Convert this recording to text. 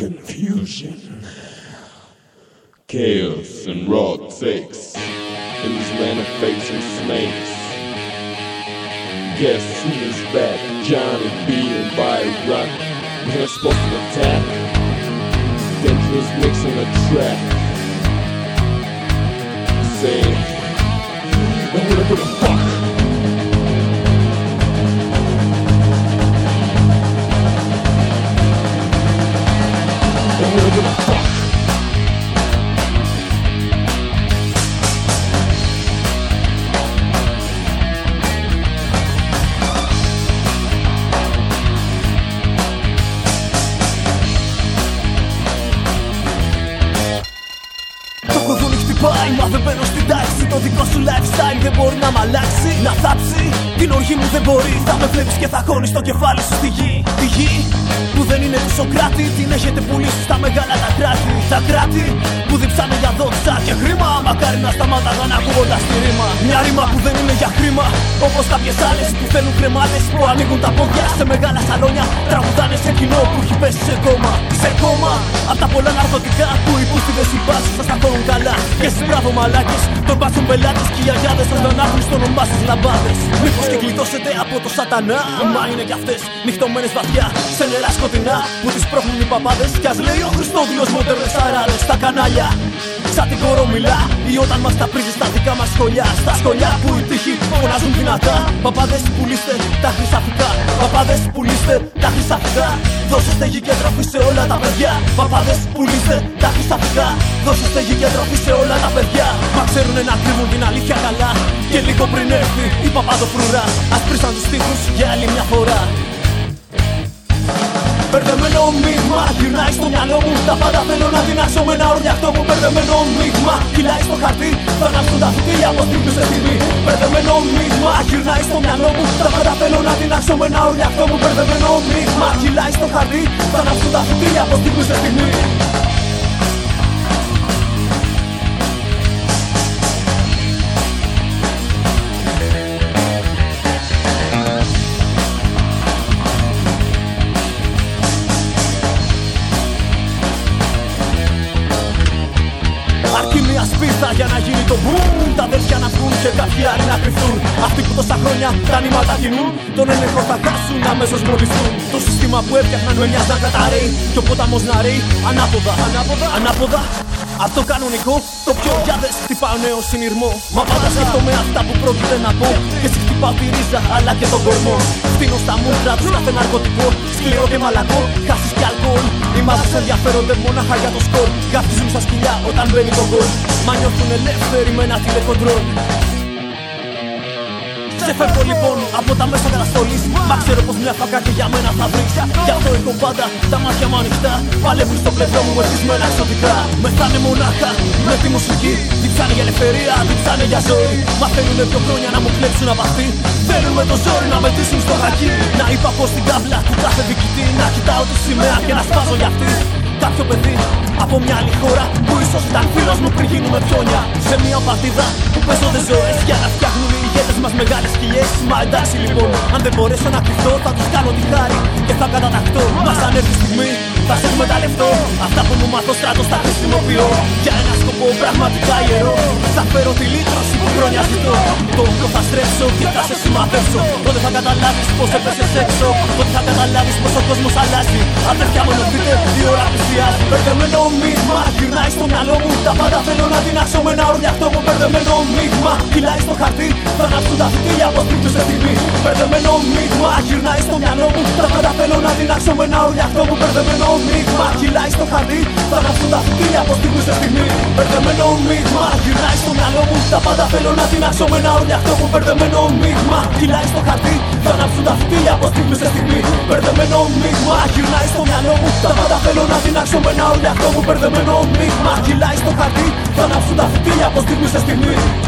Confusion, chaos and raw takes in this land of fakes and snakes. Guess who's back? Johnny B and Byron. We're supposed to attack. Dangerous mix on the track. Say, and we're gonna fuck. And we're gonna fuck. Μα δεν μπαίνω στην τάξη. Το δικό σου lifestyle δεν μπορεί να μ' αλλάξει. Να θάψει την οργή μου δεν μπορεί. Θα με βλέπεις και θα χώνεις το κεφάλι σου στη γη. Τη γη που δεν είναι του Σοκράτη. Την έχετε πουλήσει στα μεγάλα τα κράτη. Τα κράτη που διψάνε για δόξα και χρήμα. Μακάρι να σταμάταγαν ακούγοντας τη ρήμα. Μια ρήμα που δεν είναι για χρήμα. Όπως κάποιες άλλες που θέλουν κρεμάλες. Που ανοίγουν τα πόδια σε μεγάλα σαλόνια. Τραγουδάνε σε κοινό που έχει πέσει σε κόμμα. Σε κόμμα απ' τα πολλά ναρκωτικά που οι πούστιδες υπάρξεις θα σταθούν καλά. Και εσείς μπράβο μαλάκες, τον πάσουν πελάτες και οι γιαγιάδες σας δεν άχουν στο όνομά σας λαμπάδες. Μήπως και γλιτώσετε από το σατανά. Μα είναι κι αυτές νυχτωμένες βαθιά σε νερά σκοτεινά που τις πρόχνουν οι παπάδες. Κι ας λέει ο Χριστόδουλος μοντέρνες αράδες στα κανάλια. Σαν την κορομιλά ή όταν μας τα πρίζει στα δικά μας σχολιά. Στα σχολιά που οι τύχοι φωνάζουν δυνατά. Παπάδες πουλήστε τα χρυσαφικά. Παπάδες πουλήστε τα χρυσαφικά. Δώστε γη και τροφή σε όλα τα παιδιά. Παπάδες πουλήστε τα χρυσαφικά. Δώστε γη και τροφή σε όλα τα παιδιά. Μα ξέρουνε να κρύβουν την αλήθεια καλά. Και λίγο πριν έρθει η παπαδοφρουρά. Ας πρίσαν τους τείχους για άλλη μια φορά. Μπερδεμένο μείγμα γυρνάει στο μυαλό μου. Τα πάντα θέλω να δυνάξω με ένα ορδιακτό μου. Μπερδεμένο μείγμα κυλάει στο χαρτί. Θα ανάψουν τα φυτίλια από στιγμή σε στιγμή. Μπερδεμένο μείγμα γυρνάει στο μυαλό μου. Τα πάντα θέλω να δυνάξω με ένα ορδιακτό μου. Μπερδεμένο μείγμα κυλάει στο χαρτί. Θα ανάψουν τα φυτίλια από στιγμή σε στιγμή. Σπίρτα για να γίνει το boom. Τα αδέρφια να βγουν και κάποιοι άλλοι να κρυφτούν. Αυτοί που τόσα χρόνια τα νήματα κινούν. Τον έλεγχο θα κάσουν αμέσως μολυθούν. Το σύστημα που έφτιαχναν με μοιάζει να καταραίει. Κι ο ποταμός να ρέει ανάποδα. Ανάποδα. Απ' το κανονικό, το πιο γιάδες χτυπάω νέο συνειρμό. Μα πάντα σκέφτομαι αυτά που πρόκειται να πω. Και εσύ χτυπάω τη ρίζα αλλά και τον κορμό. Φτύνω στα μούτρα τους κάθε ναρκωτικό. Σκληρό και μαλακό, χάσεις και αλκοόλ. Οι μάζες ενδιαφέρονται μόναχα για το σκορ. Γαφτίζουν στα σκυλιά όταν μπαίνει το γκολ. Μα νιώθουν ελεύθεροι με ένα τηλεκοντρόλ. Σε φεύγω λοιπόν από τα μέσα καταστολής. Μα ξέρω πως μια φακά και για μένα θα βρεις. Γι' αυτό έχω πάντα τα μάτια μου ανοιχτά. Παλεύουν στο πλευρό μου ευτισμένα εξωτικά. Μεθάνε μονάχα με τη μουσική. Διψάνε για ελευθερία, διψάνε για ζωή. Μαθαίνουνε 2 χρόνια να μου κλέψουν απαθή. Θέλουν με το ζόρι να μετρήσουν στο χακί. Να υπακώ στην κάβλα του κάθε διοικητή. Να κοιτάω τη σημαία και να σπάζω για αυτή. Κάποιο παιδί από μια άλλη χώρα που ίσως ήταν φίλος μου πριν γίνουμε πιόνια. Σε μια παρτίδα που παίζονται ζωές για να φτιάχνουν οι ηγέτες μας μεγάλες σκυλιές. Μα εντάξει λοιπόν, αν δεν μπορέσω να κρυφτώ θα τους κάνω τη χάρη και θα καταταχτώ. Μας αν έρθει η στιγμή θα σε εκμεταλλευτώ. Αυτά που μου μάθω στράτος τα χρησιμοποιώ για ένα σκοπό πραγματικά ιερό. Θα φέρω τη λύτρωση που χρόνια ζητώ. Το όπλο θα στρέψω και θα σε σημαδέψω. Τότε θα καταλάβεις πως έπεσες έξω. Τότε θα καταλάβεις πως ο κόσμος αλλάζει. Αδερφιά μου ενωθείτε, η ώρα πλησιάζει. Μπερδεμένο μείγμα γυρνάει στο μυαλό μου. Τα πάντα θέλω να δυνάξω με ένα ορδιακτό μου. Μπερδεμένο μείγμα κυλάει στο χαρτί. Θα ανάψουν τα φυτίλια από στιγμή σε στιγμή. Μπερδεμένο μείγμα γυρνάει στο μυαλό μου. Τα πάντα θέλω να δυνάξω με ένα ορδιακτό μου. Μπερδεμένο μείγμα κυλάει στο χαρτί. Θα ανάψουν τα φυτίλια από στιγμή σε στιγμή. Μπερδεμένο μείγμα γυρνάει στο μυαλό μου. Τα πάντα θέλω να δυνάξω με ένα ορδιακτό μου. Μπερδεμένο μείγμα κυλάει στο χαρτί. Θα ανάψουν τα φυτίλια από στιγμή σε στιγμή. Μπερδεμένο μείγμα γυρνάει στο μυαλό μου. Τα πάντα θέλω να δυνάξω με ένα ορδιακτό μου. Μπερδεμένο μείγμα κυλάει στο χαρτί. Θα ανάψουν τα φυτίλια από στιγμή σε στιγμή.